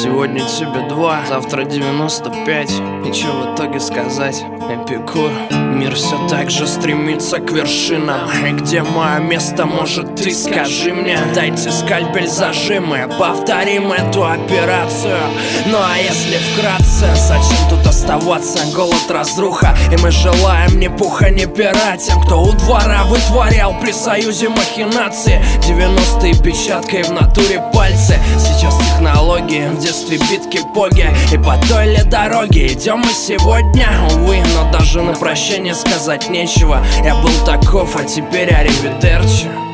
Сегодня тебе 2, завтра 95. И чё в итоге сказать? Эпикур. Мир все так же стремится к вершинам. И где мое место, может, ты скажи мне? Дайте скальпель зажимы, повторим эту операцию. Ну а если вкратце, зачем тут оставаться? Голод, разруха, и мы желаем ни пуха, ни пера тем, кто у двора вытворял при союзе махинации. 90-е печаткой в натуре пальцы. Сейчас технологии, в детстве битки поги. И по той ли дороге идем мы сегодня? Увы, но даже на прощание сказать нечего. Я был таков, а теперь аривидерчи.